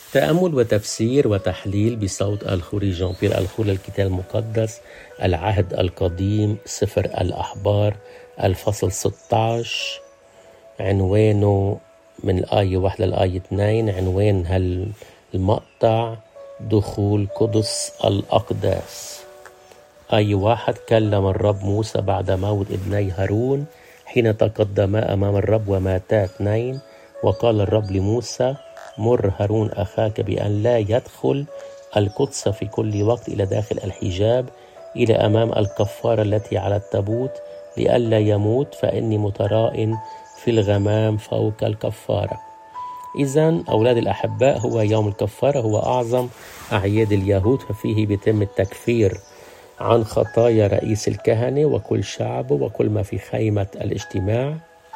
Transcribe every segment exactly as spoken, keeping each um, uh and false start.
تأمل وتفسير وتحليل بصوت الخوري جان بيير الخوري الكتاب المقدس العهد القديم سفر الأحبار الفصل ستة عشر عنوانه من الآية واحد للآية اثنين. عنوان هالمقطع دخول قدس الأقداس. آية واحد: كلم الرب موسى بعد موت ابني هارون حين تقدما أمام الرب وماتا اثنين. وقال الرب لموسى: مر هارون أخاك بأن لا يدخل القدس في كل وقت إلى داخل الحجاب إلى أمام الكفارة التي على التابوت لئلا يموت، فإني متراء في الغمام فوق الكفارة. إذن أولاد الأحباء، هو يوم الكفارة هو أعظم أعياد اليهود، ففيه بيتم التكفير عن خطايا رئيس الكهنة وكل شعبه وكل ما في خيمة الاجتماع،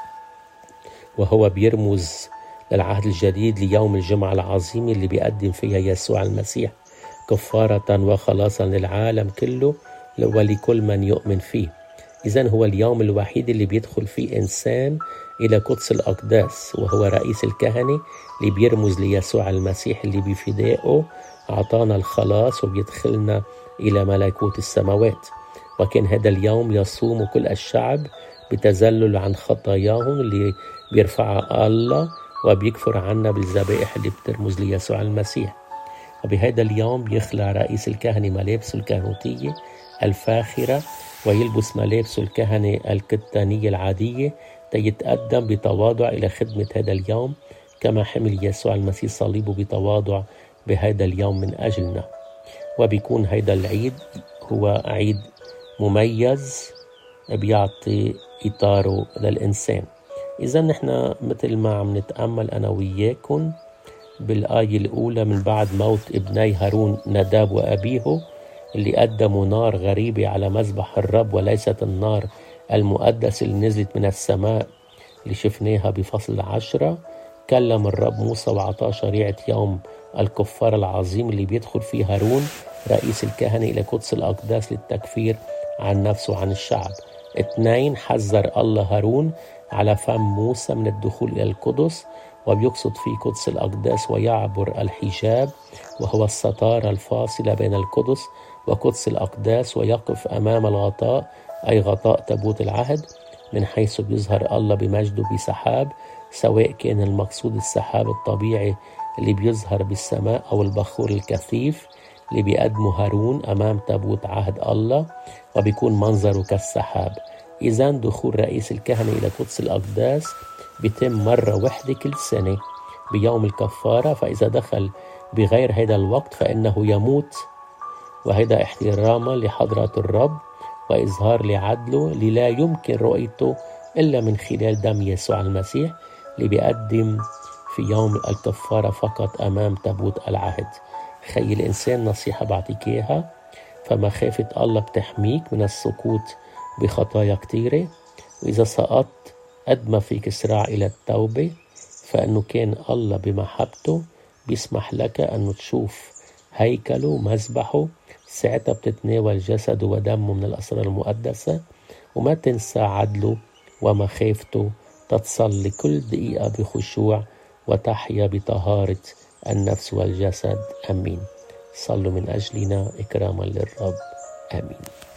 وهو بيرمز للعهد الجديد ليوم الجمعة العظيم اللي بيقدم فيها يسوع المسيح كفارة وخلاصا للعالم كله ولكل من يؤمن فيه. إذن هو اليوم الوحيد اللي بيدخل فيه إنسان إلى قدس الأقداس، وهو رئيس الكهنة اللي بيرمز ليسوع المسيح اللي بفدائه أعطانا الخلاص وبيدخلنا إلى ملكوت السماوات. وكان هذا اليوم يصوم كل الشعب بتذلل عن خطاياهم اللي بيرفعها الله وبيكفر عنا بالذبائح اللي بترمز ليسوع المسيح. وبهذا اليوم بيخلع رئيس الكهنة ملابسه الكهنوتية الفاخرة ويلبس ملابسه الكهنة الكتانية العادية ليتقدم بتواضع إلى خدمة هذا اليوم، كما حمل يسوع المسيح صليبه بتواضع بهذا اليوم من أجلنا. وبيكون هذا العيد هو عيد مميز بيعطي إطاره للإنسان. إذا نحن مثل ما عم نتأمل أنا وياكم بالآية الأولى من بعد موت ابني هارون نداب وأبيه اللي قدموا نار غريبة على مذبح الرب، وليست النار المقدس اللي نزلت من السماء اللي شفناها بفصل عشرة. كلم الرب موسى وعطاه شريعة يوم الكفار العظيم اللي بيدخل فيه هارون رئيس الكهنة إلى قدس الأقداس للتكفير عن نفسه وعن الشعب. اثنين: حذر الله هارون على فم موسى من الدخول إلى القدس، وبيقصد في قدس الأقداس ويعبر الحجاب وهو الستارة الفاصلة بين القدس وقدس الأقداس، ويقف أمام الغطاء أي غطاء تابوت العهد، من حيث بيظهر الله بمجده بسحاب، سواء كان المقصود السحاب الطبيعي اللي بيظهر بالسماء أو البخور الكثيف اللي بيقدمه هارون أمام تابوت عهد الله وبيكون منظره كالسحاب. إذن دخول رئيس الكهنة إلى قدس الأقداس بيتم مرة واحدة كل سنة بيوم الكفارة، فإذا دخل بغير هذا الوقت فإنه يموت، وهذا احتراما لحضرة الرب وإظهار لعدله اللي لا يمكن رؤيته إلا من خلال دم يسوع المسيح اللي بيقدم في يوم الكفارة فقط أمام تابوت العهد. خي الإنسان، نصيحة بعطيك إياها، فمخافة الله بتحميك من السقوط بخطايا كتيرة، وإذا سقطت قد ما فيك اسرع إلى التوبة، فإنه كان الله بمحبته بيسمح لك أنه تشوف هيكله مذبحه، ساعتها بتتناول جسده ودمه من الأسرار المقدسة، وما تنسى عدله ومخافته، تتصلي كل دقيقة بخشوع وتحيا بطهارة النفس والجسد. أمين. صلوا من أجلنا إكراما للرب. آمين.